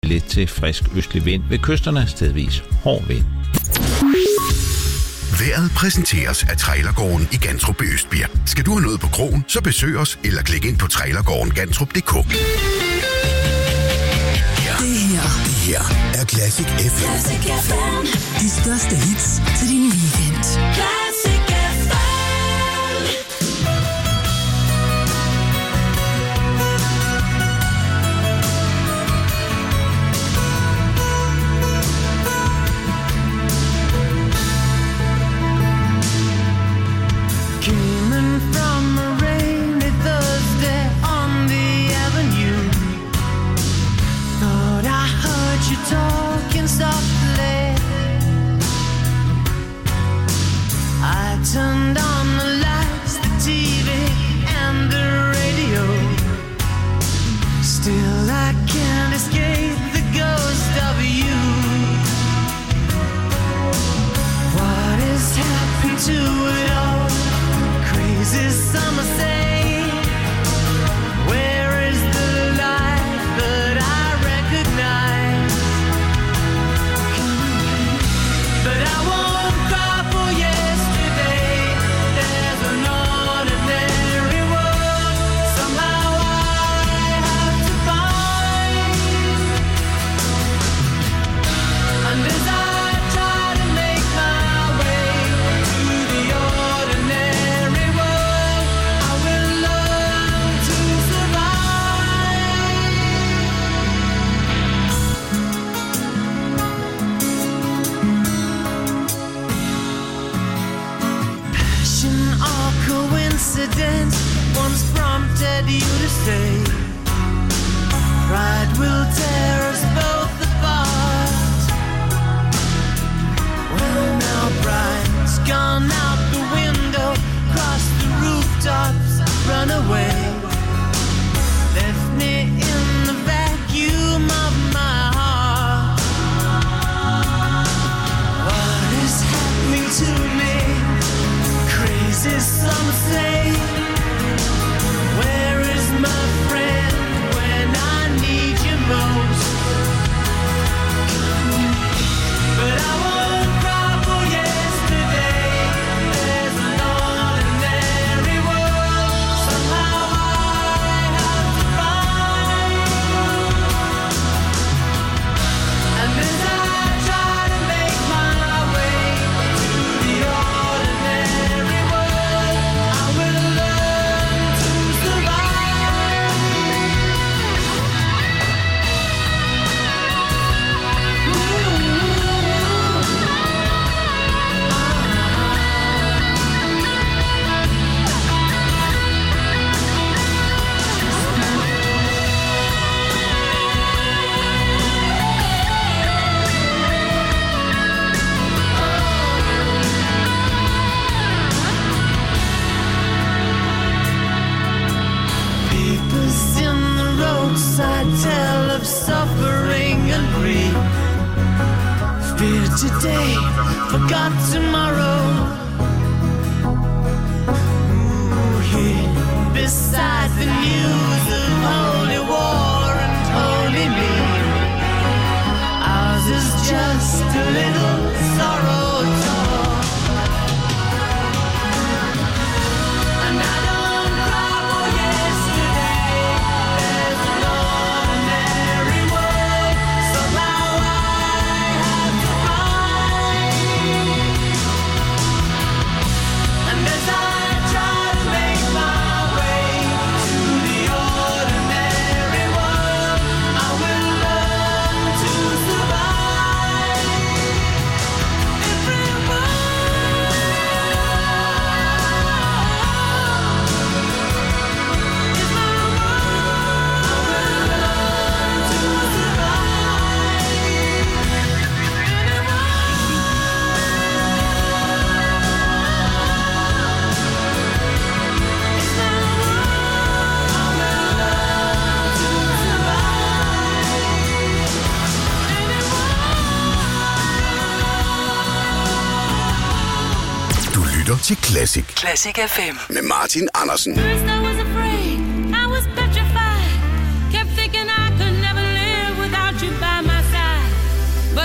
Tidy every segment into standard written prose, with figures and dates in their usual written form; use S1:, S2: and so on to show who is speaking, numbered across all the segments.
S1: Lidt til frisk østlig vind ved kysterne, stedvis hård vind.
S2: Vejret præsenteres af Trailergården i Gantrup Østbirk. Skal du have noget på krogen, så besøg os eller klik ind på trailergårdengantrup.dk.
S3: Det her er Classic FM.
S4: Classic FM.
S3: De største hits til din weekend.
S4: Classic FM.
S5: Talking softly, I turned on the lights, the TV and the radio. Still I can't escape the ghost of you. What has happened to it all? Crazy summer say, where is the life that I recognize? But I won't cry for yesterday. There's an ordinary world somehow I have to find. And as I try to make my way to the ordinary world, I will learn to coincidence once prompted you to say, pride will tear us both apart. Well now pride's gone out the window, crossed the rooftops, run away, left me in the vacuum of my heart. What is happening to me? Crazy some say, where is my friend when I need you most? But I won't cry for yesterday. There's an ordinary world somehow I have to find. And as I try to make my way to the ordinary world, I will learn to survive. Papers in the roadside tell of suffering and grief. Fear today, forgot tomorrow. Ooh, here beside the news of holy war and holy me, ours is just a little sorrow talk. And I don't cry for yesterday. There's an ordinary world somehow I have to find. And as I try to make my way to the ordinary world, I will learn to survive.
S2: lytter til Classic.
S3: Classic FM.
S2: Med Martin Andersen.
S4: First I was afraid, I was petrified. Kept thinking I could never live without you by my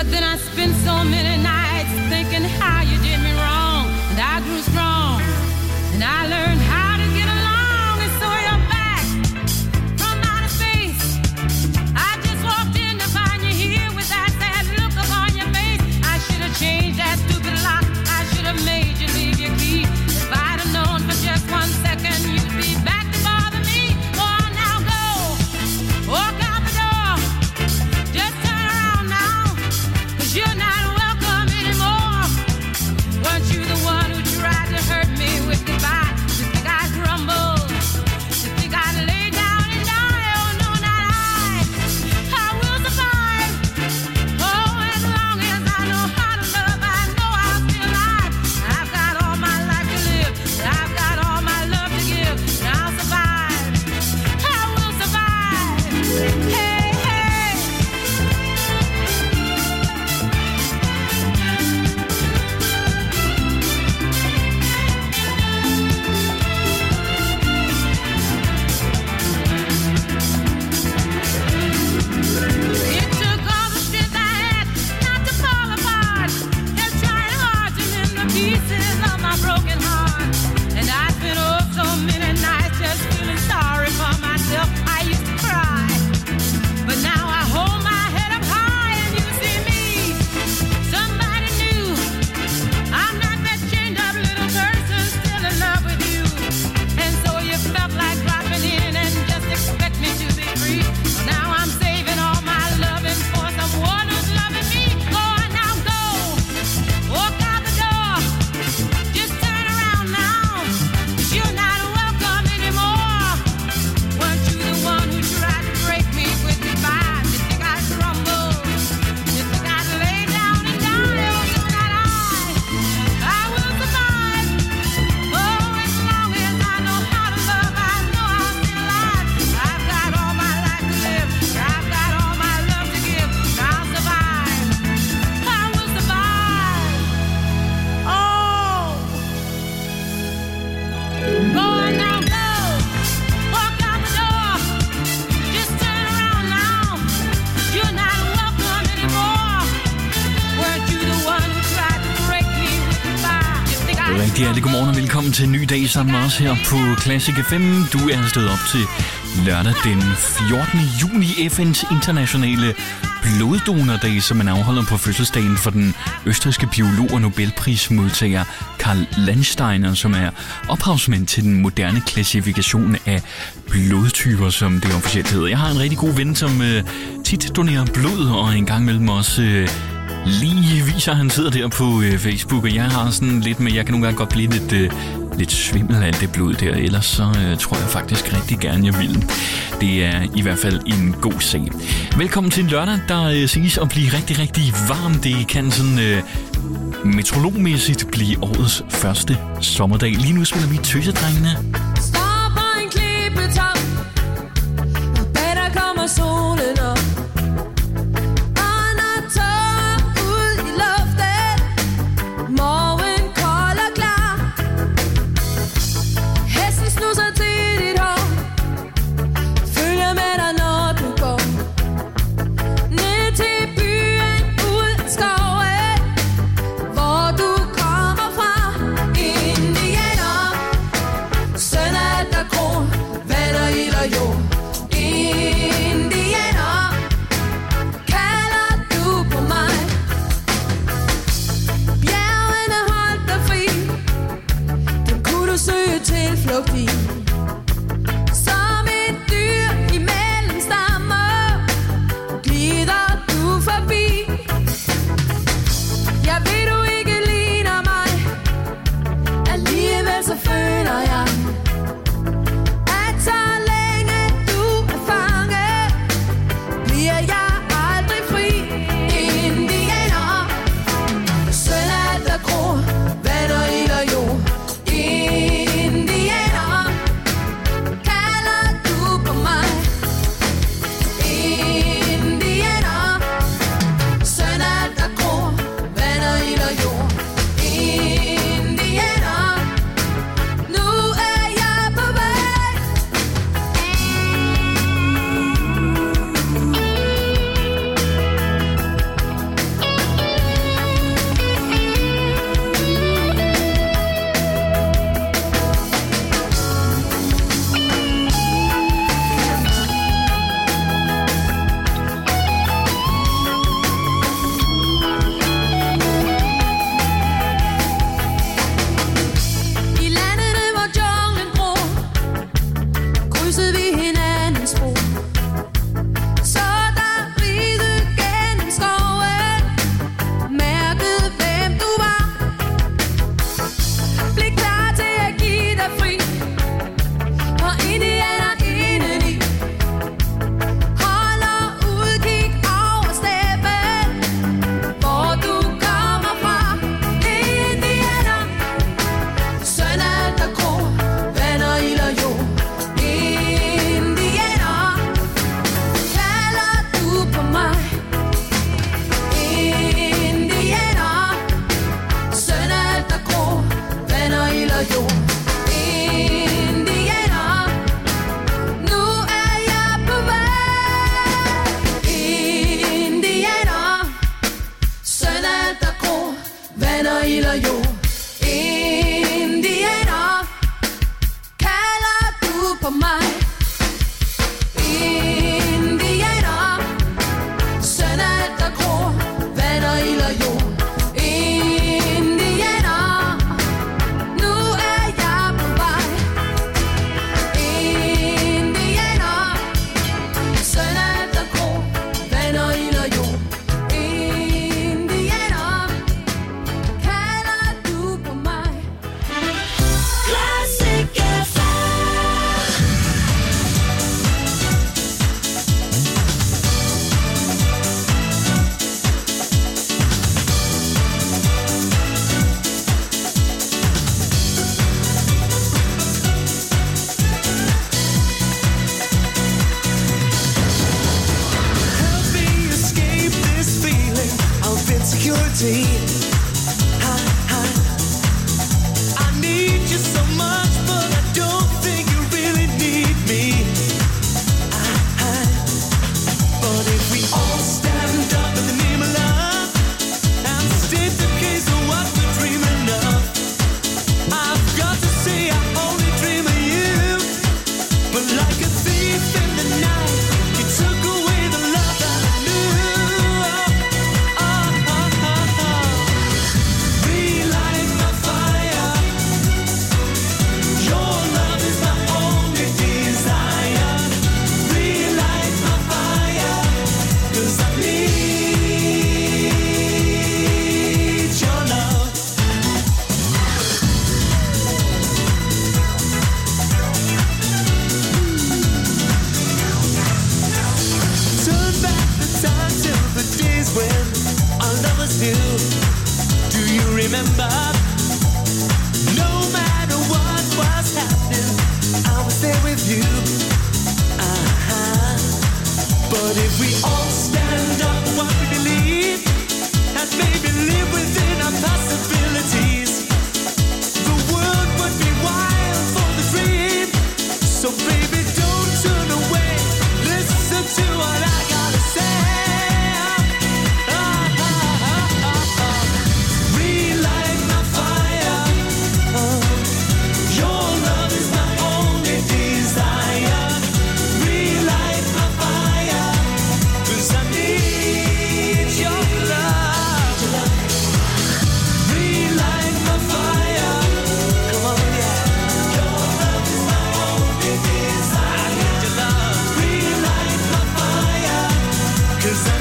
S6: But then I spent so many nights thinking how you did me wrong. And I grew strong, and I learned how to get along. And so you're back from outer space. I just walked in to find you here with that sad look upon your face. I should have changed that stupid lock. I should have made you leave your key. If I'd have known for just 1 second you'd be back to bother me. Go on now, go. Walk out the door. Just turn around now. 'Cause you're not welcome anymore. Weren't you the one who tried to hurt me with goodbye? You think I'd crumble? You think I'd lay down and die? Oh no, not I. I will survive. Oh, as long as I know how to love, I know I'll be alive. I've got all my life to live. I've got all my love to give. And I'll survive. I will survive. Hey, hey. It took all the strength I had not to fall apart. Just trying hard to mend the pieces of my broken heart. And I spent so many nights just feeling sorry for myself. I used to cry, but now I hold my head up high and you see me. Somebody new. I'm not that chained up little person still in love with you. And so you felt like dropping in and just expect me to be free. Now I'm saving all my loving for someone who's loving me. Go on now, go. Walk out the door. Just turn around now. 'Cause you're not welcome anymore. Weren't you the one who tried to break me with goodbye? You think I'd crumble? You think I'd lay down and die? Oh, no, not I. I will survive. Oh, as long as I know how to love, I know I'll be alive. I've got all my life to live. I've got all my love to give. And I'll survive. I will survive. Oh. Go on now, go. Walk out the door. Just turn around now. You're not welcome anymore. Weren't you the one who tried to break me with goodbye? You think I
S7: Rigtig ærlig godmorgen og velkommen til en ny dag sammen med os her på Classic FM. Du er stået op til lørdag den 14. juni, FN's internationale bloddonordag, som man afholder på fødselsdagen for den østrigske biolog og Nobelprismodtager Karl Landsteiner, som er ophavsmand til den moderne klassifikation af blodtyper, som det officielt hedder. Jeg har en rigtig god ven, som tit donerer blod, og en gang imellem også lige viser, at han sidder der på Facebook, og jeg har sådan lidt med, jeg kan nogle gange godt blive lidt svimmel af alt det blod der, ellers så tror jeg faktisk rigtig gerne, jeg vil. Det er i hvert fald en god sag. Velkommen til en lørdag, der siges at blive rigtig, rigtig varm. Det kan sådan meteorologmæssigt blive årets første sommerdag. Lige nu spiller vi Tøsedrengene.
S8: Står på en klippetop, og bag der kommer solen op. Og når tårer ud i luften, morgen kold og klar. Hesten snuser til dit hår, følger med dig når du går. Ned til byen, ud i skoven, hvor du kommer fra. Indianer, søn af der gror, vand og ild og jord. Indianer, kalder du på mig. Bjergene holdt dig fri, dem kunne du søge tilflugt i. Som et dyr imellem stammer, glider du forbi. Jeg ved du ikke ligner mig, alligevel så føler jeg, at så længe du er fanget, bliver jeg aldrig fri. Indianer, søn af der gror, vand og ild og jord. Indianer, ild og jord. Indianer, kalder du på mig? Indianer, søn af alt der gror, vand og ild og jord. Indianer, nu er jeg på vej. Indianer, søn af alt der gror, vand og ild og jord. Indianer, kalder du på mig?
S4: Classic FM.
S5: Help me escape this feeling of insecurity. I need you so much, but I don't think you really need me. But if we all stand up in the name of love and state the case of what we're dreaming of, I've got to say I only dream of you. But like a thief in the night, you took away the love that I knew. Relight my fire. Your love is my only desire. Relight my fire, 'cause I need your love. Turn back the time till the days when our lovers knew. Do you remember? No matter what was happening, I was there with you. But if we all stand up for what we believe and maybe live within our possibilities, the world would be wild for the dream. So baby, don't turn away. Listen to what I gotta say. Relight my fire. Your love is my only desire. Relight my fire, 'cause I need your love. Relight my fire. Come on, yeah. Your love is my only desire. I need your love. Relight my fire, 'cause I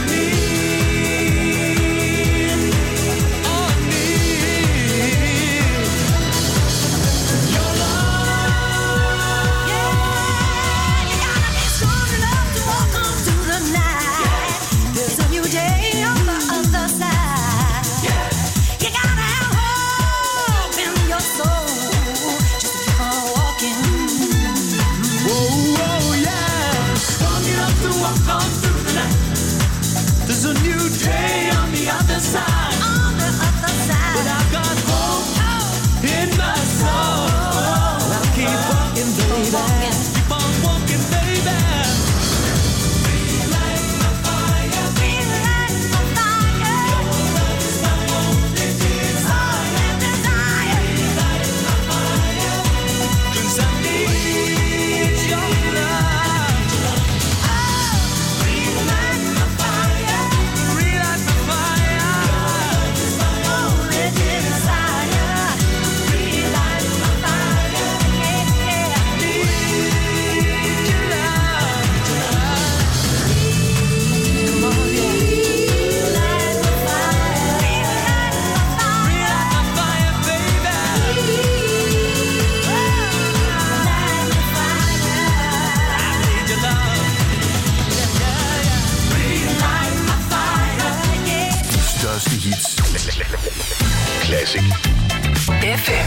S5: need, oh, I need your love.
S4: You gotta be strong enough to walk on through the night. There's a new day on the other side. You gotta have hope in your soul just to keep on walking.
S5: Whoa, whoa, yeah. Strong enough to walk on through the night. There's a new day on the other side.
S4: On the other side.
S5: But I've got hope in my soul. I'll keep walking, baby. Keep on walking, baby. Relight my fire.
S4: Relight my fire.
S5: Your love is my only desire. Relight my fire, 'cause I need your love. Relight my fire. Relight my fire. Your love is my only desire. Relight my fire. Yeah, I need your love. Come on, yeah. Relight my fire. Relight my fire, baby. Relight my fire. I need your love. Yeah, yeah, yeah. Relight my fire.
S2: De største hits. Classic.
S3: FM.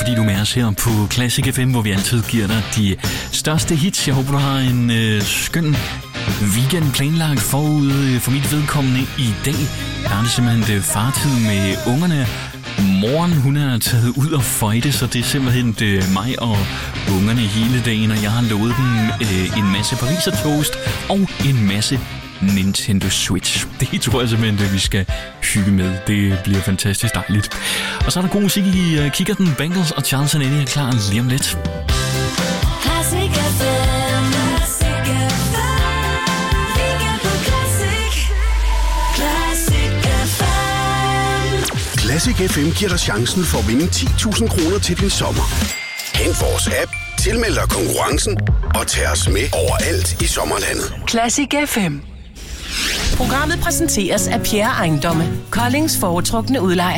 S7: fordi du er med os her på Classic FM, hvor vi altid giver dig de største hits. Jeg håber, du har en skøn weekend planlagt forud for mit vedkommende i dag. Der er det simpelthen fartid med ungerne. Moren, hun er taget ud og fighte, så det er simpelthen mig og ungerne hele dagen, og jeg har lovet dem en masse Pariser toast og en masse Nintendo Switch. Det tror jeg simpelthen, vi skal hygge med. Det bliver fantastisk dejligt. Og så er der god musik i kikkerten. Bangles og Charles & Eddie er klar lige om lidt.
S4: Classic FM. Classic FM. Weekend på Classic. Classic FM.
S2: Classic FM giver dig chancen for at vinde 10.000 kroner til din sommer. Hent vores app, tilmeld dig konkurrencen og tag os med overalt i sommerlandet.
S3: Classic FM. Programmet præsenteres af Pierre Ejendomme, Koldings foretrukne udlejer.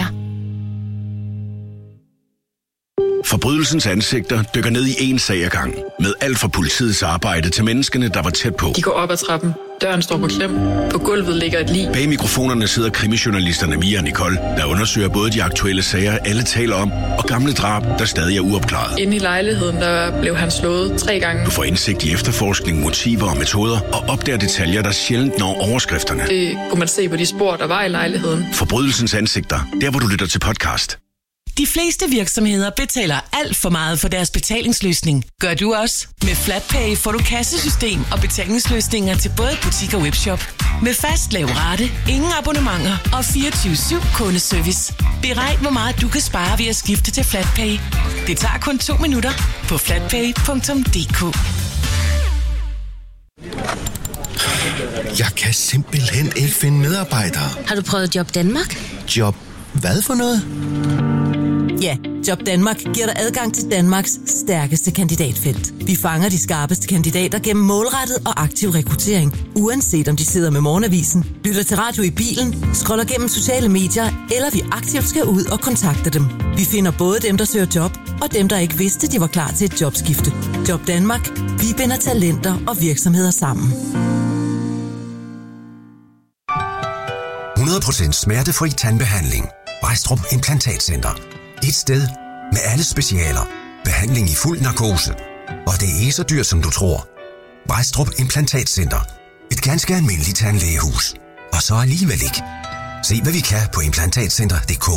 S2: Forbrydelsens ansigter dykker ned i en sag ad gangen. Med alt fra politiets arbejde til menneskene, der var tæt på.
S9: De går op ad trappen. Døren står på klem. På gulvet ligger et lig.
S2: Bag mikrofonerne sidder krimijournalisterne Mia og Nicole, der undersøger både de aktuelle sager, alle taler om, og gamle drab, der stadig er uopklaret.
S9: Inde i lejligheden, der blev han slået 3 gange.
S2: Du får indsigt i efterforskning, motiver og metoder, og opdager detaljer, der sjældent når overskrifterne.
S9: Det kunne man se på de spor, der var i lejligheden.
S2: Forbrydelsens ansigter, der hvor du lytter til podcast.
S3: De fleste virksomheder betaler alt for meget for deres betalingsløsning. Gør du også? Med FlatPay får du kassesystem og betalingsløsninger til både butik og webshop. Med fast lav rate, ingen abonnementer og 24/7 kundeservice. Beregn, hvor meget du kan spare ved at skifte til FlatPay. Det tager kun 2 minutter på flatpay.dk.
S10: Jeg kan simpelthen ikke finde medarbejdere.
S11: Har du prøvet Job Danmark?
S10: Job hvad for noget?
S12: Ja, Job Danmark giver dig adgang til Danmarks stærkeste kandidatfelt. Vi fanger de skarpeste kandidater gennem målrettet og aktiv rekruttering, uanset om de sidder med morgenavisen, lytter til radio i bilen, scroller gennem sociale medier, eller vi aktivt skal ud og kontakte dem. Vi finder både dem, der søger job, og dem, der ikke vidste, de var klar til et jobskifte. Job Danmark. Vi binder talenter og virksomheder sammen.
S13: 100% smertefri tandbehandling. Brædstrup Implantatcenter. Et sted med alle specialer. Behandling i fuld narkose. Og det er ikke så dyrt, som du tror. Brædstrup Implantatcenter. Et ganske almindeligt tandlægehus. Og så alligevel ikke. Se hvad vi kan på implantatcenter.dk.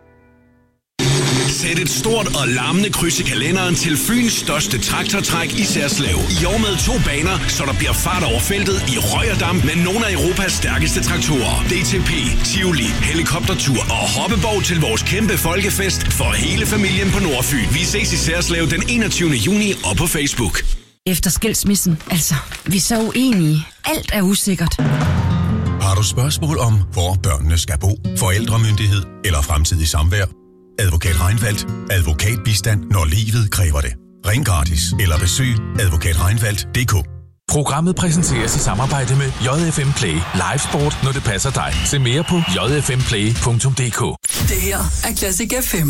S2: Sæt et stort og larmende kryds i kalenderen til Fyns største traktortræk i Særslev. I år med 2 baner, så der bliver fart over feltet i røg og damp med nogle af Europas stærkeste traktorer. DTP, Tivoli, helikoptertur og hoppeborg til vores kæmpe folkefest for hele familien på Nordfyn. Vi ses i Særslev den 21. juni og på Facebook.
S11: Efter skilsmissen, altså, vi er så uenige. Alt er usikkert.
S10: Har du spørgsmål om, hvor børnene skal bo, forældremyndighed eller fremtidig samvær? Advokat Reinfeldt. Advokatbistand, når livet kræver det. Ring gratis eller besøg advokatreinfeldt.dk.
S14: Programmet præsenteres i samarbejde med JFM Play. Live sport, når det passer dig. Se mere på jfmplay.dk.
S3: Det her er Classic FM.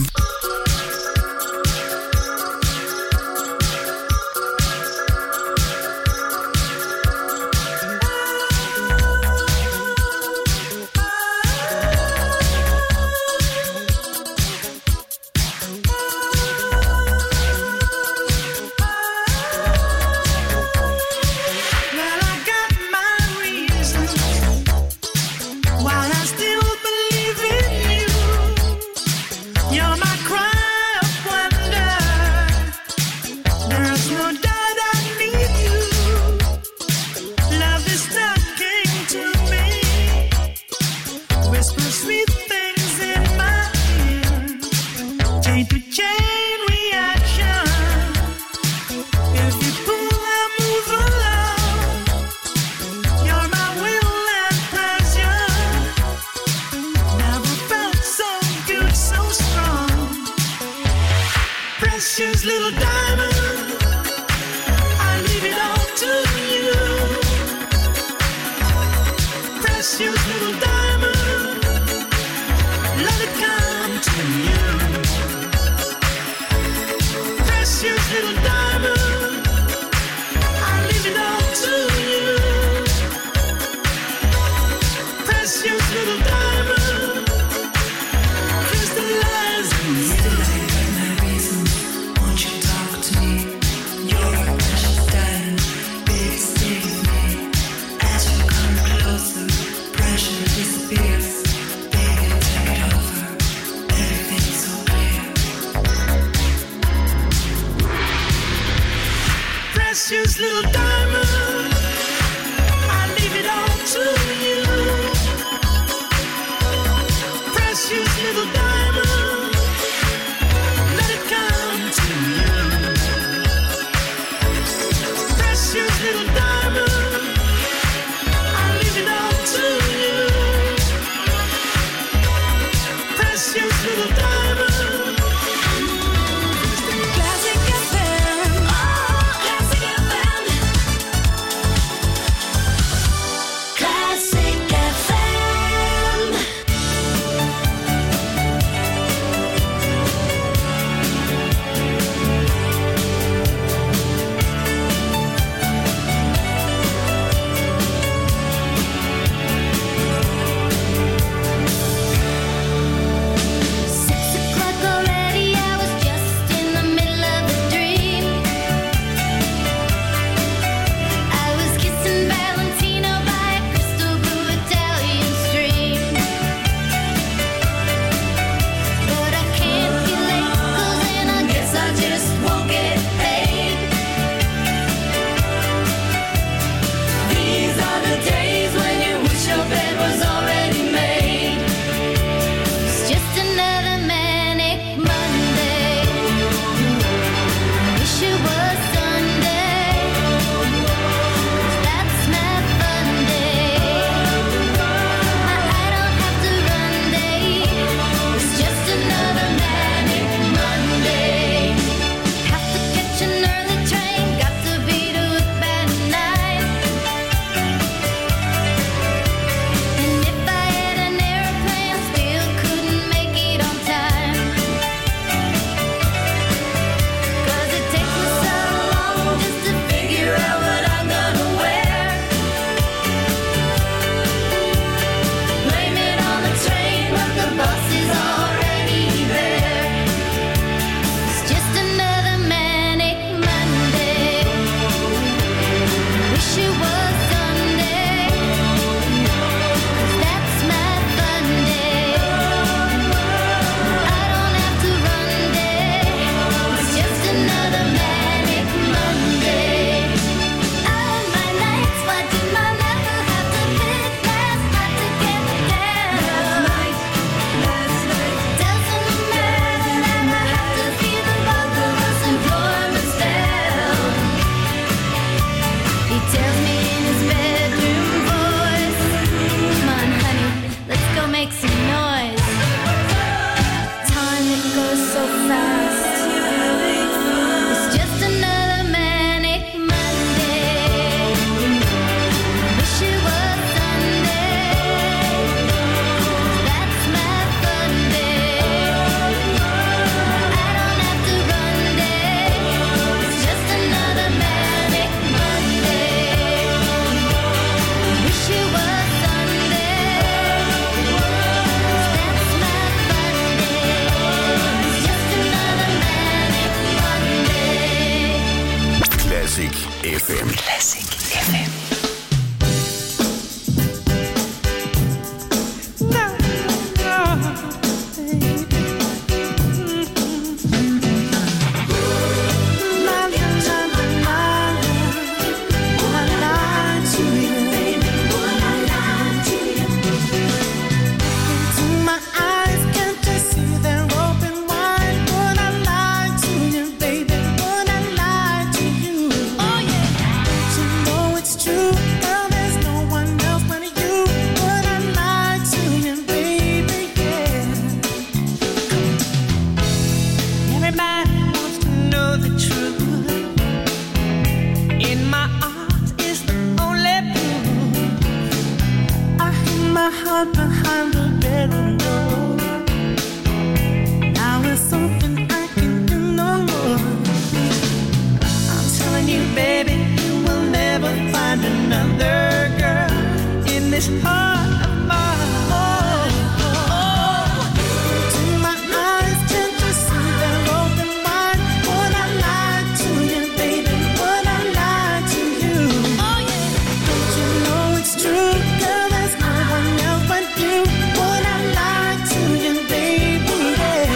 S5: While I still believe in you, you're my cross. Precious little diamond, I leave it all to you. Precious little diamond, let it come to you. Precious little diamond, I leave it all to you. Precious little diamond.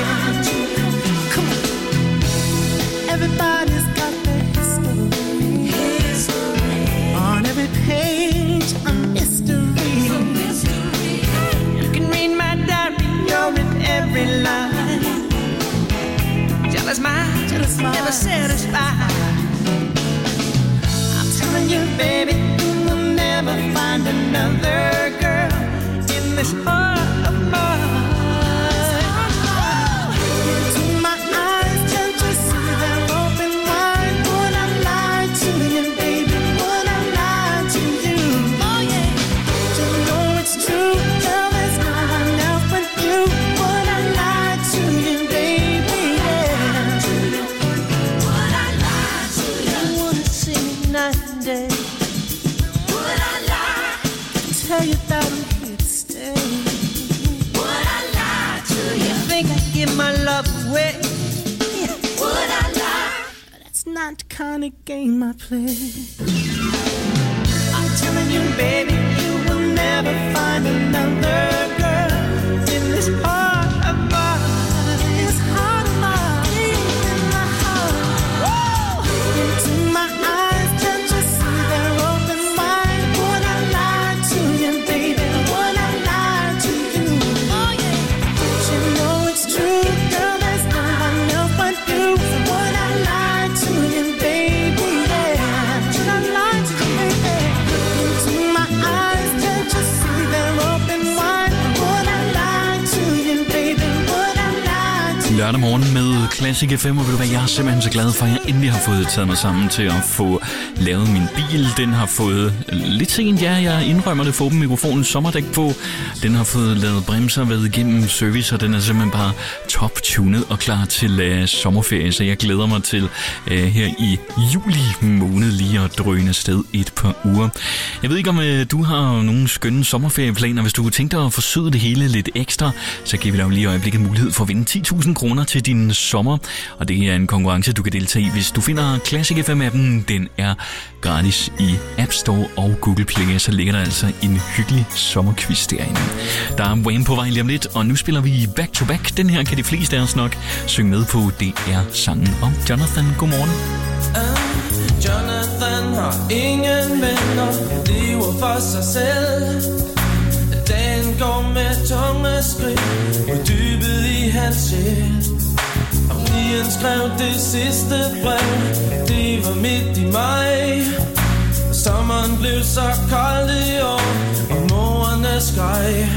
S5: Everybody's got their history. telling you, baby, you will never find another girl in this heart of mine. Into my eyes, can't you see they're open wide? Would I lie to you, baby? Would I lie to you? Oh yeah. You know it's true, girl, there's no one else but you. Would I lie to you, baby? Yeah. Would I lie to you? I wanna see me night and day. Would I lie? Tell you that I'm here to stay. Would I lie to you? You think I'd give my love away? Would I lie? That's not the kind of game I play. I'm telling you, baby, you will never find another girl in this heart of mine. This heart of mine, in my heart. Woo! Into my eyes, can't you see they're open wide? Would I lie to you, baby? Would I lie to you? Oh yeah. You know it's true, girl, there's no one else but you. So would I lie to you, baby? Yeah. Should I lie to you, baby? Into my eyes, can't you see they're open wide? Would I lie to you, baby? Would I lie to you?
S7: Lørdag morgen med Classic FM, og ved du hvad, jeg er simpelthen så glad for, at jeg endelig har fået taget mig sammen til at få lavet min bil. Den har fået lidt sent, ja, jeg indrømmer det, få mikrofonen sommerdæk på. Den har fået lavet bremser, været igennem service, og den er simpelthen bare top-tunet og klar til sommerferie. Så jeg glæder mig til her i juli måned lige at drøne afsted et par uger. Jeg ved ikke, om du har nogle skønne sommerferieplaner. Hvis du kunne tænke dig at forsøge det hele lidt ekstra, så giver vi dig lige i øjeblikket mulighed for at vinde 10.000 kroner til din sommer. Og det er en konkurrence, du kan deltage i, hvis du finder Classic FM-appen. Den er gratis i App Store og Google Play, så ligger der altså en hyggelig sommerquiz derinde. Der er Wham på vej lige om lidt, og nu spiller vi Back to Back. Den her kan de fleste af os nok synge med på. Det er sangen om Jonathan. Godmorgen.
S5: Jonathan har ingen venner, lever for sig selv. Dagen går med tunge skridt, uddybet i hans sjæl. Og pigen skrev det sidste brev, det var midt i maj. Og sommeren blev så kold i år, og morerne skreg.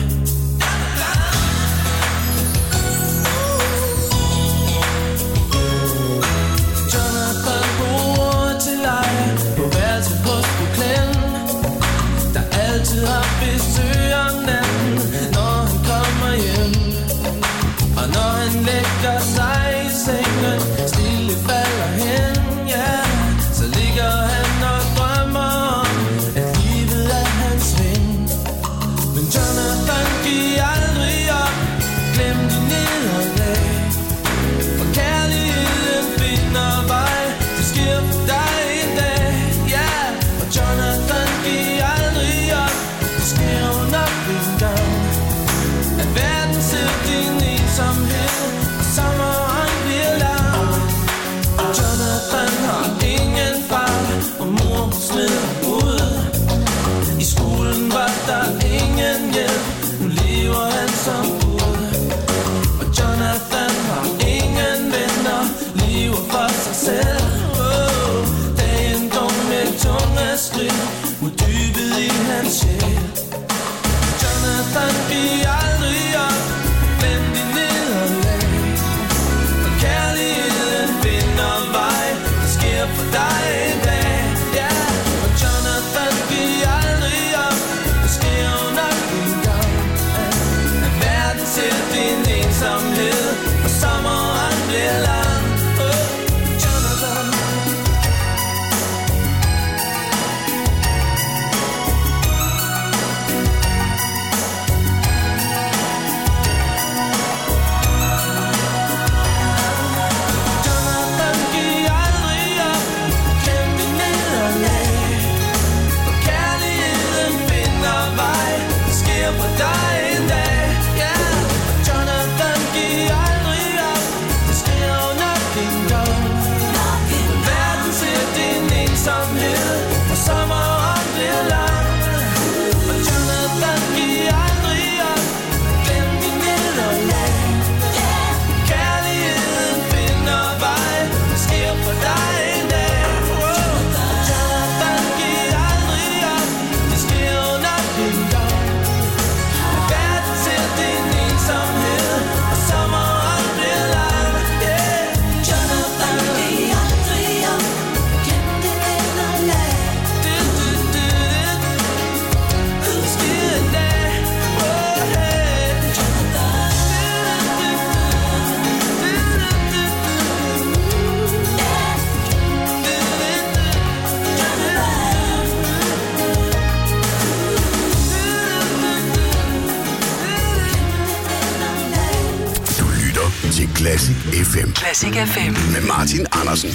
S5: Jonathan bor til leje på værelse på Skoklen, der altid har besøg om natten, når han kommer hjem. Og når han lægger sig i sengen, stille falder hen, ja, så ligger han og drømmer om, at livet er hans ven. Men Jonathan giver aldrig op, glem de nederlag, for kærligheden finder vej, det sker for dig en dag, ja. Og Jonathan giver aldrig op, det sker jo nok en gang, at verden ser din ensomhed, og sommeren bliver lang. Jonathan har ingen far, og mor smider ud. I skolen var der ingen hjælp, nu lever han som bud. Og Jonathan har ingen venner, lever for sig selv. Dagen går med tunge skridt, uddybet i hans sjæl. Jonathan giver aldrig op, glem de nederlag, for kærligheden finder vej, det sker for dig en dag, ja. Og Jonathan giver aldrig op, det sker jo nok en gang, at verden ser din ensomhed, og sommeren bliver lang. Jonathan.
S15: Classic FM.
S16: Classic FM.
S15: Med Martin Andersen.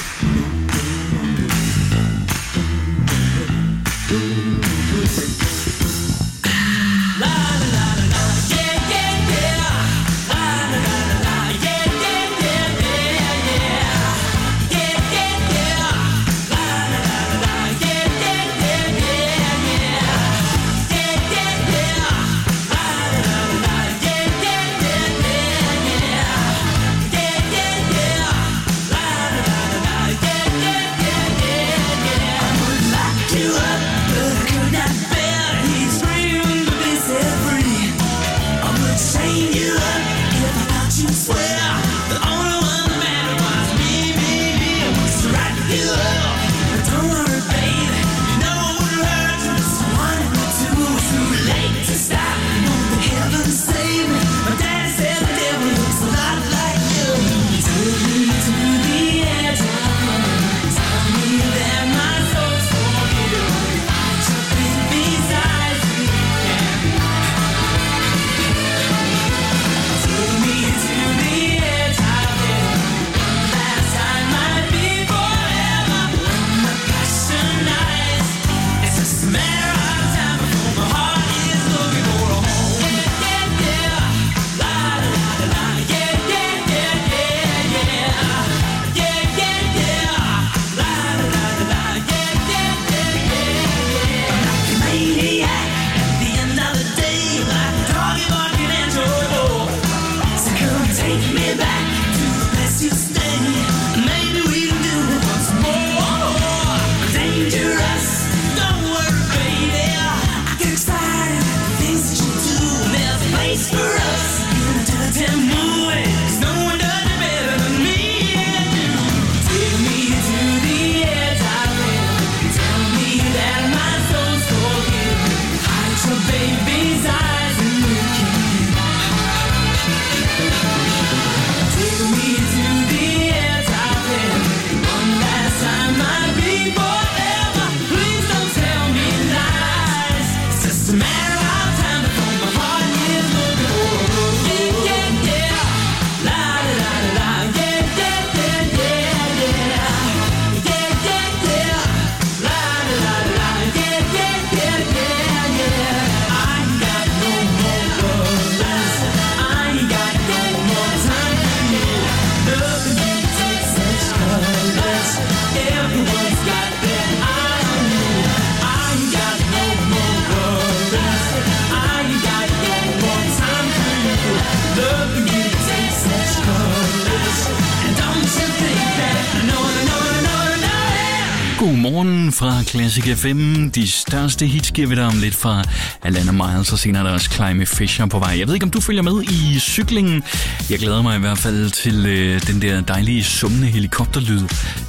S7: Godmorgen fra Classic FM. De største hits giver vi dig om lidt fra Alana Miles, og senere er der også Climby Fisher på vej. Jeg ved ikke, om du følger med i cyklingen. Jeg glæder mig i hvert fald til den der dejlige summende helikopterlyd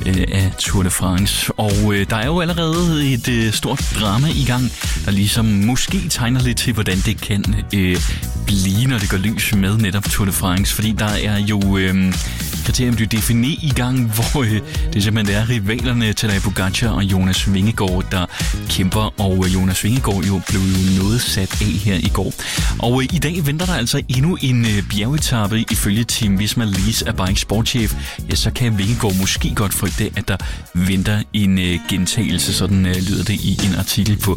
S7: af Tour de France. Og der er jo allerede et stort drama i gang, der ligesom måske tegner lidt til, hvordan det kan blive, når det går lys med netop Tour de France. Fordi der er jo kriterium du Dauphiné i gang, hvor det simpelthen er rivalerne Tadej Pogačar og Jonas Vingegaard, der kæmper, og Jonas Vingegaard jo blev noget sat af her i går. Og i dag venter der altså endnu en bjergetappe ifølge Team Visma Lease af Bike sportschef. Ja, så kan Vingegaard måske godt frygte, at der venter en gentagelse, sådan lyder det i en artikel på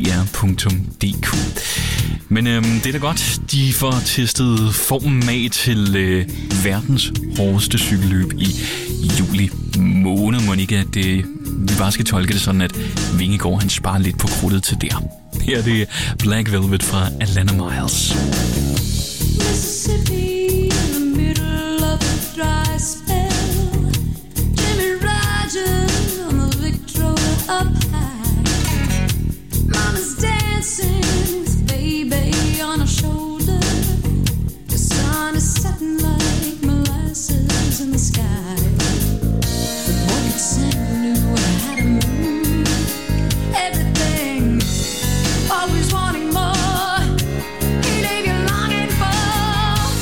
S7: dr.dk. Men det er da godt, de får testet formen af til verdens hårdeste cykelløb i juli måned. Må ikke, at vi bare skal tolke det sådan, at Vingegaard han sparer lidt på krudtet til der. Her er det Black Velvet fra Alana Miles.
S8: Mississippi in the middle of a dry spell. Jimmy Rogers on the Victrola up high. Mama's dancing, his baby on her shoulder. The sun is setting like molasses in the sky. Boy could sing, knew how to move. Everything, always wanting more. He leave you longing for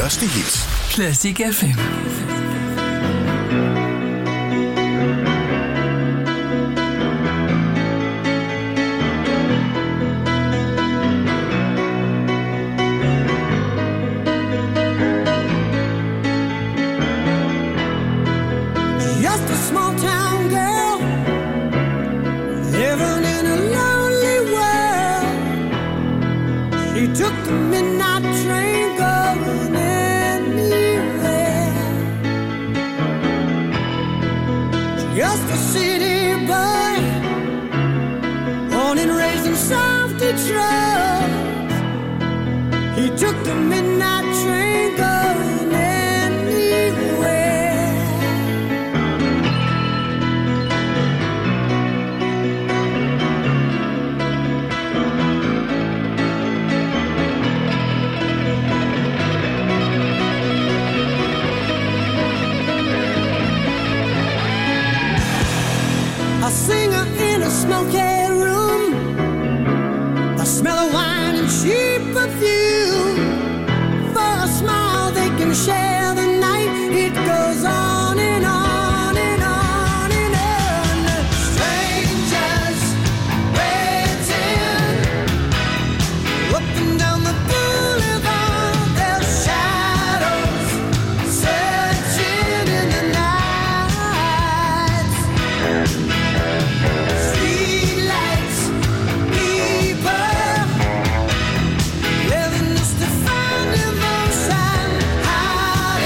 S15: største hits.
S16: Classic FM.
S5: Just a small town girl living in a lonely world. She took the midnight train going anywhere. Just a city boy, born and raised in South Detroit. He took the midnight train going anywhere. A singer in a smoky room, a smell of wine and cheap perfume. For a smile they can share the night. It goes on and on and on and on. Strangers waiting up and down the boulevard. Their shadows searching in the night. Streetlights, people living just to find emotion. High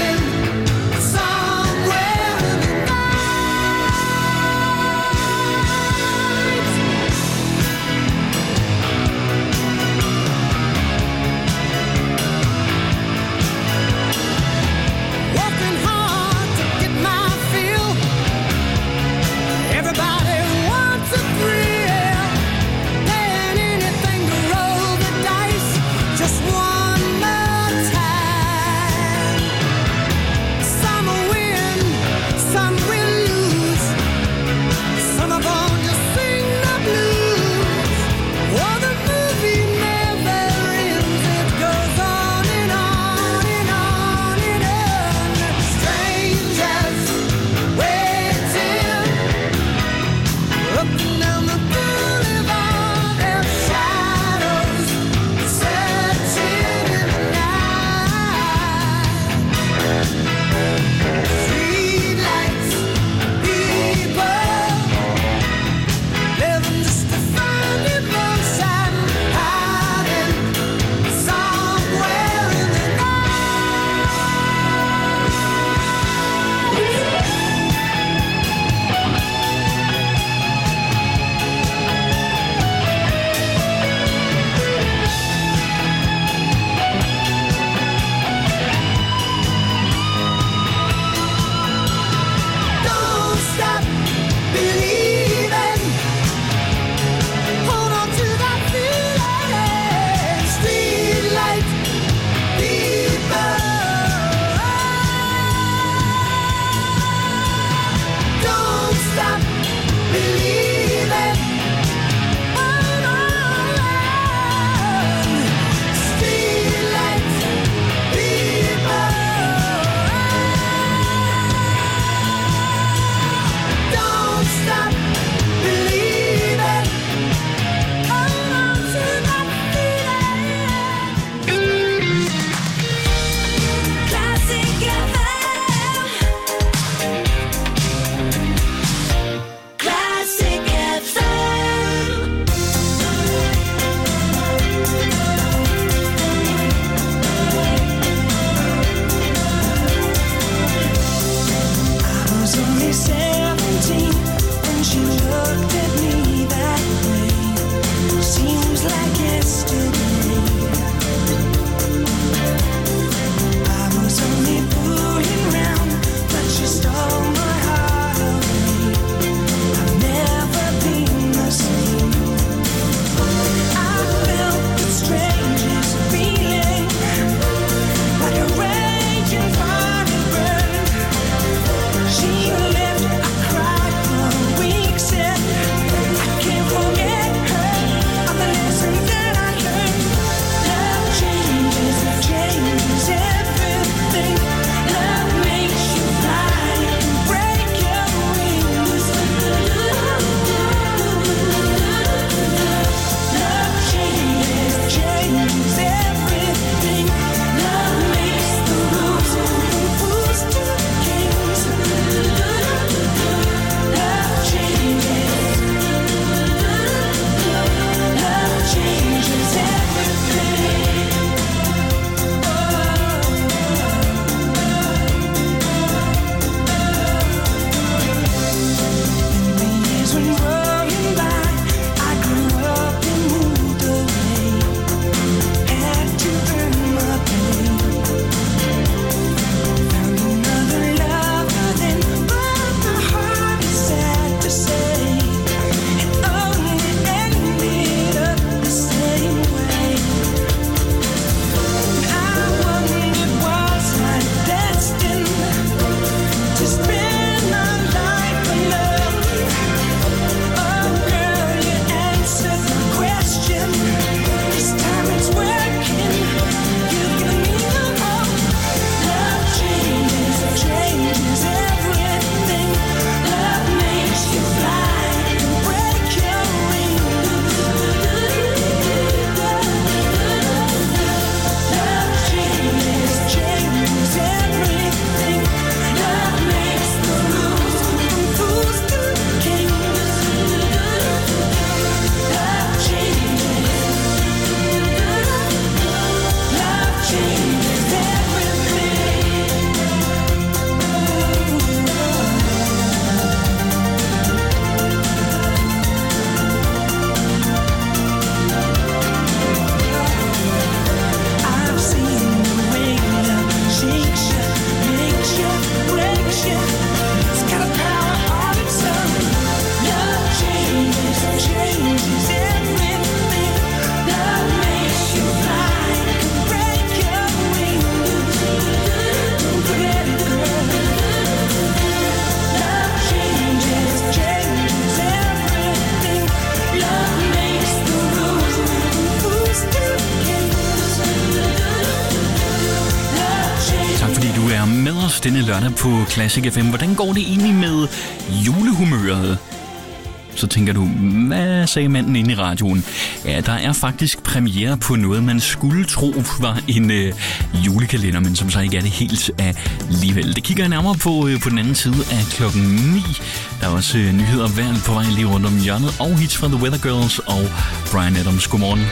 S7: os denne lørdag på Classic FM. Hvordan går det egentlig med julehumøret? Så tænker du, hvad sagde manden inde i radioen? Ja, der er faktisk premiere på noget, man skulle tro var en julekalender, men som så ikke er det helt alligevel. Det kigger jeg nærmere på den anden side af klokken 9. Der er også nyheder værd på vej lige rundt om hjørnet, og hits fra The Weather Girls og Bryan Adams. Godmorgen.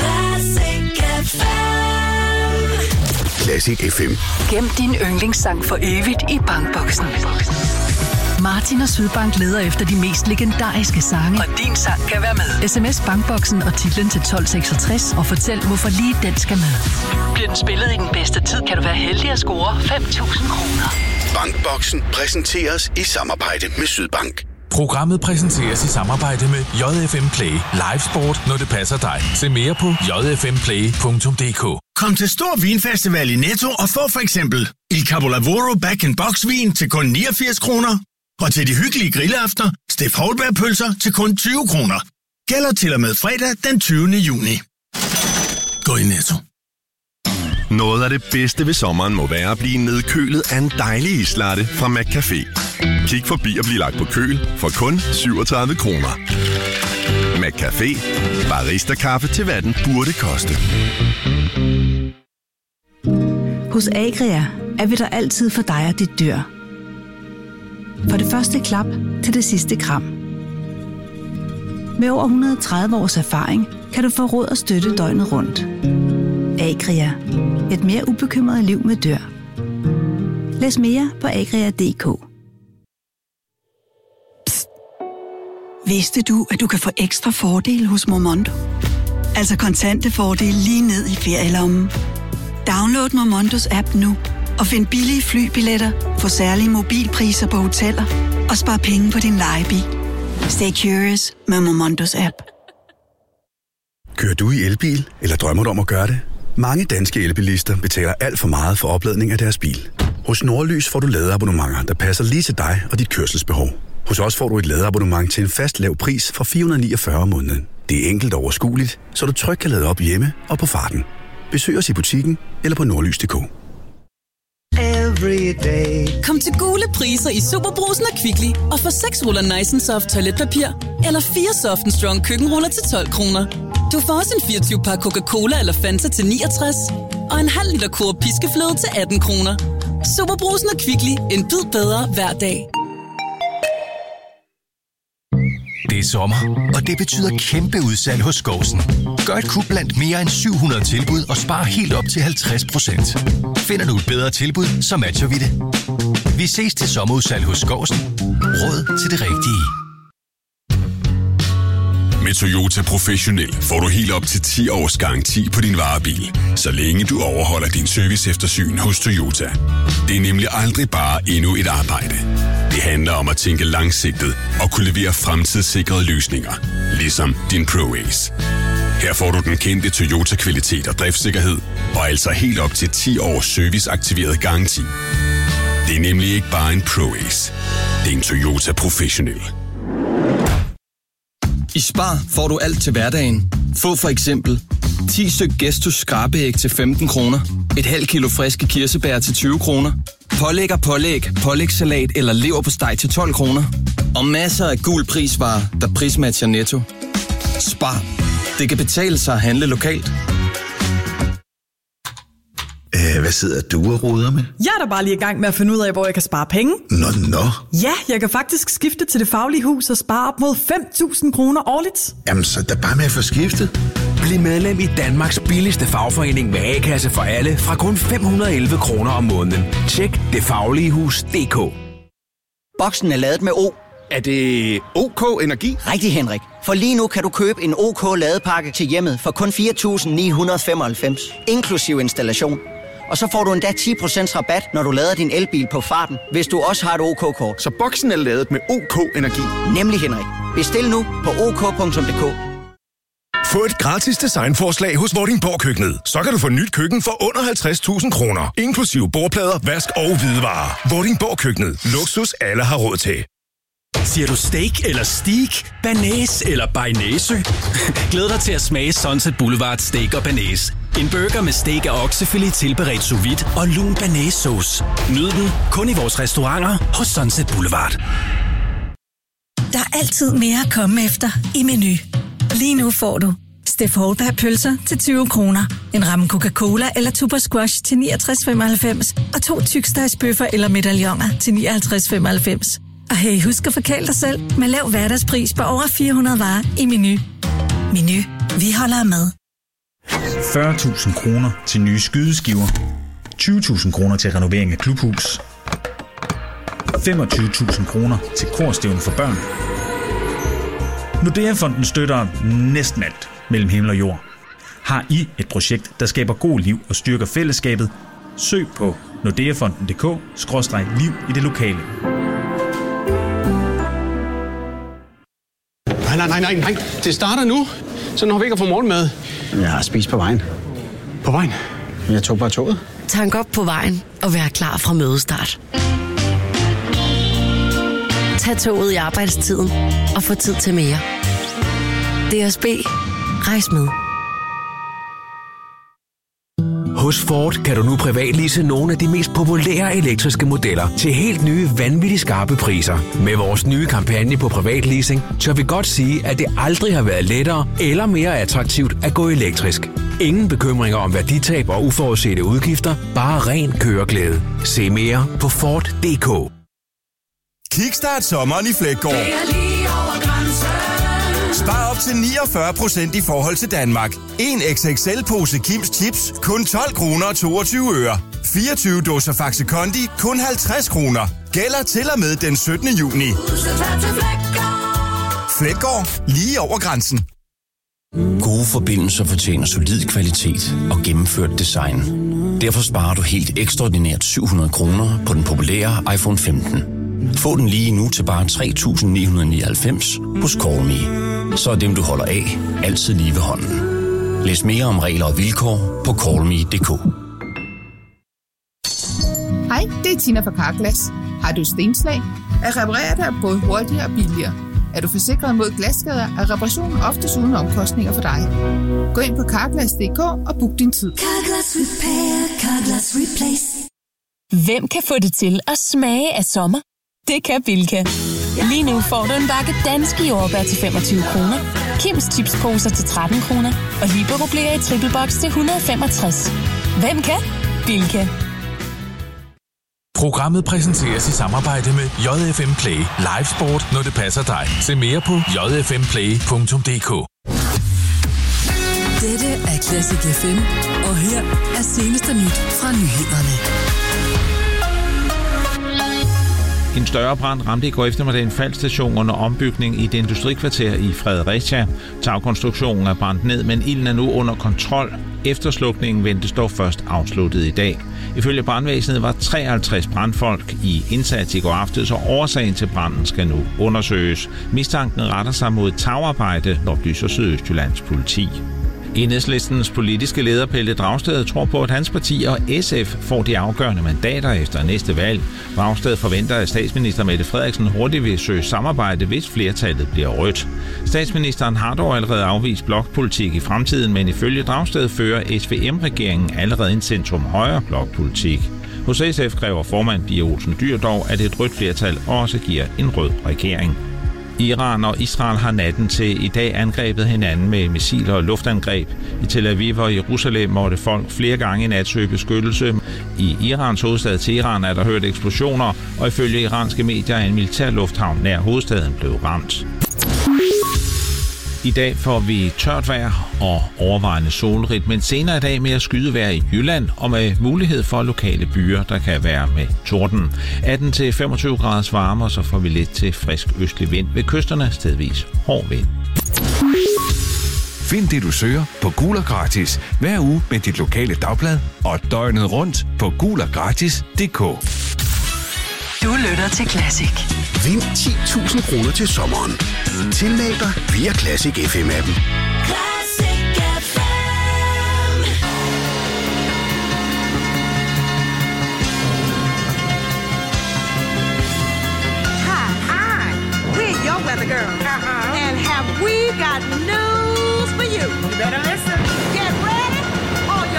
S10: Classic FM.
S15: Gem din yndlingssang for evigt i Bankboksen. Martin og Sydbank leder efter de mest legendariske sange. Og din sang kan være med. SMS Bankboksen og titlen til 1266 og fortæl, hvorfor lige den skal med. Bliver den spillet i den bedste tid, kan du være heldig at score 5.000 kroner.
S2: Bankboksen præsenteres i samarbejde med Sydbank.
S14: Programmet præsenteres i samarbejde med JFM Play. Live sport, når det passer dig. Se mere på jfmplay.dk.
S16: Kom til Stor Vinfestival i Netto og få for eksempel Il Capolavoro Back-in-Box vin til kun 89 kroner. Og til de hyggelige grillaftener, Steff Holdberg-pølser til kun 20 kroner. Gælder til og med fredag den 20. juni. Gå i Netto.
S17: Noget af det bedste ved sommeren må være at blive nedkølet af en dejlig islatte fra McCafé. Kig forbi og bliv lagt på køl for kun 37 kroner. McCafé. Barista-kaffe til hvad den burde koste.
S18: Hos Agria er vi der altid for dig og dit dyr. For det første klap til det sidste kram. Med over 130 års erfaring kan du få råd og støtte døgnet rundt. Agria. Et mere ubekymret liv med dyr. Læs mere på agria.dk.
S19: Psst. Vidste du, at du kan få ekstra fordele hos Momondo? Altså kontante fordele lige ned i ferielommen. Download Momondos app nu og find billige flybilletter, få særlige mobilpriser på hoteller og spar penge på din lejebil. Stay curious med Momondos app.
S20: Kører du i elbil, eller drømmer du om at gøre det? Mange danske elbilister betaler alt for meget for opladning af deres bil. Hos Nordlys får du ladeabonnementer, der passer lige til dig og dit kørselsbehov. Hos os får du et ladeabonnement til en fast lav pris fra 449 om måneden. Det er enkelt og overskueligt, så du trygt kan lade op hjemme og på farten. Besøg os i butikken eller på nordlys.dk.
S21: Kom til gule priser i Superbrugsen og Kvickly og få 6 ruller Nice & Soft toiletpapir eller 4 Soft & Strong køkkenruller til 12 kroner. Du får også en 24-pakke Coca-Cola eller Fanta til 69 og en halv liter Coop piskefløde til 18 kroner. Superbrugsen og Kvickly. En bid bedre hver dag.
S22: Det er sommer, og det betyder kæmpe udsalg hos Skovsen. Gør et kub blandt mere end 700 tilbud og spar helt op til 50%. Finder du et bedre tilbud, så matcher vi det. Vi ses til sommerudsalg hos Skovsen. Råd til det rigtige.
S2: Med Toyota Professionel får du helt op til 10 års garanti på din varebil, så længe du overholder din service eftersyn hos Toyota. Det er nemlig aldrig bare endnu et arbejde. Det handler om at tænke langsigtet og kunne levere fremtidssikrede løsninger, ligesom din ProAce. Her får du den kendte Toyota-kvalitet og driftssikkerhed, og altså helt op til 10 års serviceaktiveret garanti. Det er nemlig ikke bare en ProAce. Det er en Toyota Professionel.
S23: I Spar får du alt til hverdagen. Få for eksempel 10 styk Gestus skrabeæg til 15 kroner, et halvt kilo friske kirsebær til 20 kroner, pålæg og pålæg, pålægssalat eller leverpostej til 12 kroner, og masser af gul prisvarer, der prismatcher Netto. Spar. Det kan betale sig at handle lokalt.
S24: Hvad sidder du og roder med?
S25: Jeg er da bare lige i gang med at finde ud af, hvor jeg kan spare penge.
S24: Nå.
S25: Ja, jeg kan faktisk skifte til Det Faglige Hus og spare op mod 5.000 kroner årligt.
S24: Jamen, så er bare med at få skiftet.
S26: Bliv medlem i Danmarks billigste fagforening med A-kasse for alle fra kun 511 kroner om måneden. Tjek detfagligehus.dk.
S27: Boksen er ladet med O.
S28: Er det OK Energi?
S27: Rigtig, Henrik. For lige nu kan du købe en OK ladepakke til hjemmet for kun 4.995, inklusiv installation. Og så får du endda 10% rabat, når du lader din elbil på farten, hvis du også har et OK-kort.
S28: Så boksen er ladet med OK Energi?
S27: Nemlig, Henrik. Bestil nu på ok.dk.
S29: Få et gratis designforslag hos Vordingborg Køkkenet. Så kan du få nyt køkken for under 50.000 kroner. Inklusiv bordplader, vask og hvidevarer. Vordingborg Køkkenet. Luksus alle har råd til.
S30: Siger du steak eller steak, banæs eller bearnaise? Glæd dig til at smage Sunset Boulevard Steak og Banæs. En burger med steak af oksefilet tilberedt sous vide og lun banæssauce. Nyd den kun i vores restauranter hos Sunset Boulevard.
S1: Der er altid mere at komme efter i Meny. Lige nu får du Steff Holdberg pølser til 20 kroner. En ramme Coca-Cola eller Tuborg Squash til 69,95. Og 2 tykstegsbøffer eller medaljoner til 59,95. Og hey, husk at forkæle dig selv med lav hverdagspris på over 400 varer i Meny. Meny. Vi holder med.
S3: 40.000 kroner til nye skydeskiver. 20.000 kroner til renovering af klubhus. 25.000 kroner til korstævne for børn. Nordea-fonden støtter næsten alt mellem himmel og jord. Har I et projekt, der skaber god liv og styrker fællesskabet? Søg på nordeafonden.dk/liv i det lokale.
S4: Nej. Det starter nu, så når vi ikke har fået morgenmad.
S5: Jeg har spist på vejen.
S4: På vejen?
S5: Jeg tog bare toget.
S6: Tank op på vejen og vær klar fra mødestart. Tag toget i arbejdstiden og få tid til mere. DSB. Rejs med.
S26: Hos Ford kan du nu privatlease nogle af de mest populære elektriske modeller til helt nye, vanvittigt skarpe priser. Med vores nye kampagne på privatleasing, tør vi godt sige, at det aldrig har været lettere eller mere attraktivt at gå elektrisk. Ingen bekymringer om værditab og uforudsete udgifter, bare ren køreglæde. Se mere på Ford.dk.
S8: Kickstart sommeren i Fleggaard. Spar op til 49% i forhold til Danmark. En XXL-pose Kims Chips, kun 12 kroner og 22 øre. 24 dåser Faxe Kondi, kun 50 kroner. Gælder til og med den 17. juni. Fleggaard, lige over grænsen.
S9: Gode forbindelser fortjener solid kvalitet og gennemført design. Derfor sparer du helt ekstraordinært 700 kroner på den populære iPhone 15. Få den lige nu til bare 3.999 hos Callme. Så er dem, du holder af, altid lige ved hånden. Læs mere om regler og vilkår på callme.dk.
S11: Hej, det er Tina fra Carglass. Har du stenslag? At reparere dig både hurtigere og billigere. Er du forsikret mod glasskader, er reparationen oftest uden omkostninger for dig. Gå ind på Carglass.dk og book din tid.
S12: Carglass Repair, Carglass Replace.
S21: Hvem kan få det til at smage af sommer? Det kan Bilka. Lige nu får du en bakke danske jordbær til 25 kroner, Kims chipsposer til 13 kroner og Libero i triple box til 165. Hvem kan? Bilka.
S14: Programmet præsenteres i samarbejde med JFM Play. Live sport, når det passer dig. Se mere på jfmplay.dk.
S21: Dette er Classic FM, og her er seneste nyt fra nyhederne.
S13: En større brand ramte i går eftermiddag en Falck-station under ombygning i et industrikvarter i Fredericia. Tagkonstruktionen er brændt ned, men ilden er nu under kontrol. Efterslukningen ventes dog først afsluttet i dag. Ifølge brandvæsenet var 53 brandfolk i indsats i går aftes, og årsagen til branden skal nu undersøges. Mistanken retter sig mod tagarbejde, oplyser Sydøstjyllands politi. Enhedslistens politiske leder Pelle Dragsted tror på, at hans parti og SF får de afgørende mandater efter næste valg. Dragsted forventer, at statsminister Mette Frederiksen hurtigt vil søge samarbejde, hvis flertallet bliver rødt. Statsministeren har dog allerede afvist blokpolitik i fremtiden, men ifølge Dragsted fører SVM-regeringen allerede en centrum-højre blokpolitik. Hos SF kræver formand Pia Olsen Dyhr dog, at et rødt flertal også giver en rød regering. Iran og Israel har natten til i dag angrebet hinanden med missiler og luftangreb. I Tel Aviv og Jerusalem måtte folk flere gange i nat søge beskyttelse. I Irans hovedstad Teheran er der hørt eksplosioner, og ifølge iranske medier er en militær lufthavn nær hovedstaden blevet ramt. I dag får vi tørt vejr og overvejende solrigt, men senere i dag mere skydevejr i Jylland og med mulighed for lokale byer, der kan være med torden. 18-25 graders varme, og så får vi lidt til frisk østlig vind ved kysterne, stedvis hård vind.
S26: Find det, du søger på Gul og Gratis hver uge med dit lokale dagblad og døgnet rundt på guloggratis.dk.
S15: Du lytter til Classic.
S29: Vind 10.000 kroner til sommeren. Tilmeld dig via Classic FM-appen.
S12: Classic FM.
S31: Hi, we're your weather girl. And have we got news for you? You better listen. Get ready. All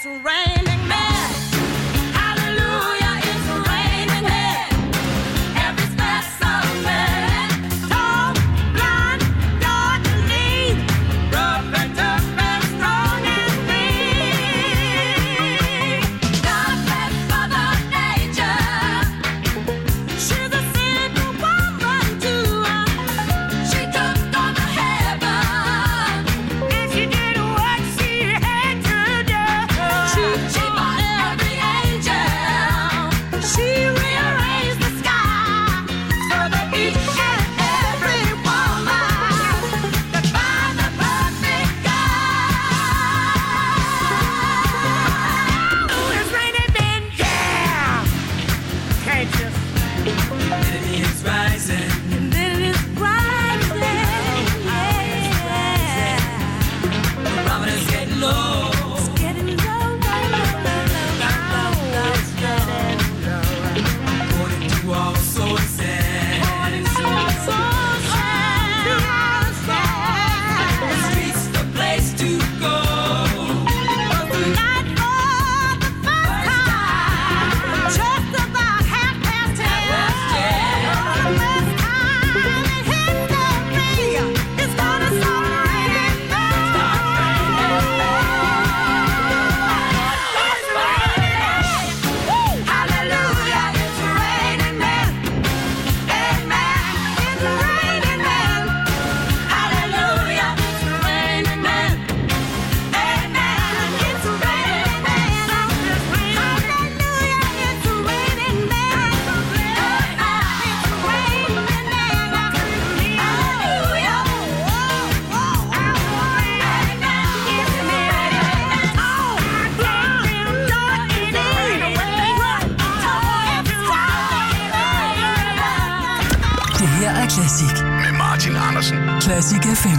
S15: Classic.
S24: Med Martin Andersen.
S15: Classic FM.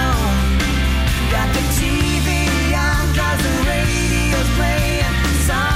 S12: TV on 'cause the radio's playing.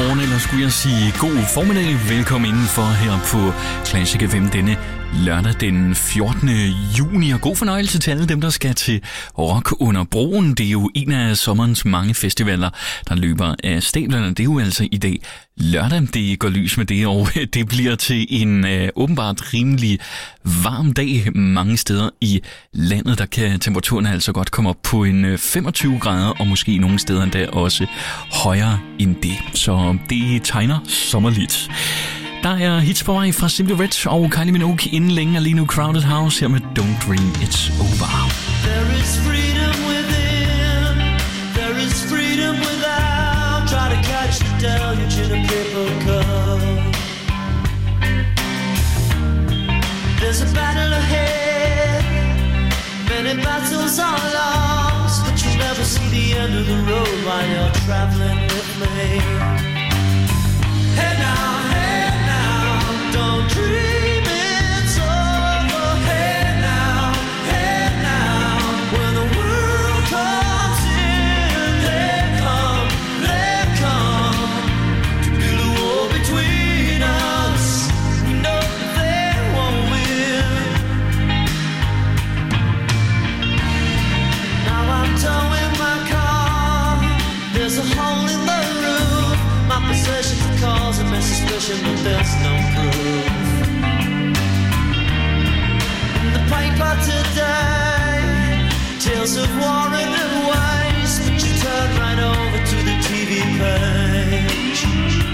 S2: godmorgen, eller skulle jeg sige god formiddag. Velkommen indenfor her på Classic FM denne lørdag den 14. juni. Og god fornøjelse til alle dem, der skal til Rock under broen. Det er jo en af sommerens mange festivaler, der løber af stablerne. Det er jo altså i dag lørdag, det går lys med det, og det bliver til en åbenbart rimelig varm dag mange steder i landet. Der kan temperaturen altså godt komme op på en 25 grader, og måske nogle steder endda også højere end det. Så det tegner sommerligt. Der er hits på vej fra Simply Red og Kylie Minogue inden længe, og lige nu Crowded House her med Don't Dream It's Over.
S12: There is freedom within, there is freedom without. Try to catch the deluge in a paper cup. There's a battle ahead, many battles are lost, but you'll never see the end of the road while you're traveling with me. Hey now, don't dream it's over. Hey now, when the world comes in, they come to build a wall between us. We know they won't win. Now I'm towing my car. There's a hole in the roof. My possessions are causing me suspicion, but there's no proof. In the paper today, tales of war and waste, but you turn right over to the TV page.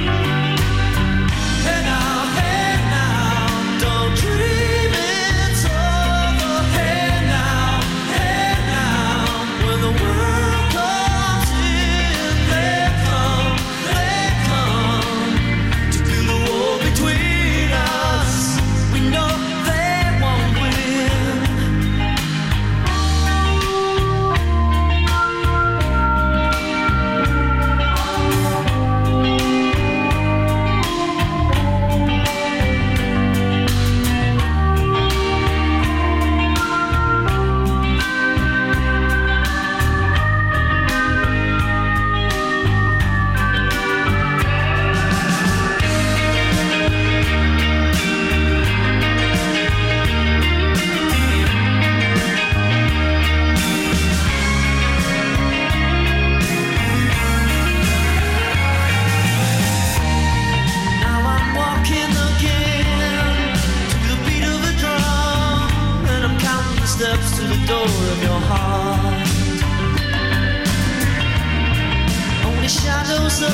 S12: Hey now, don't dream it's over. Hey now, when the world comes in, they come to build a wall between us. We know they won't win. Now I'm walking again to the beat of a drum, and I'm counting the steps to the door of your heart. Only shadows of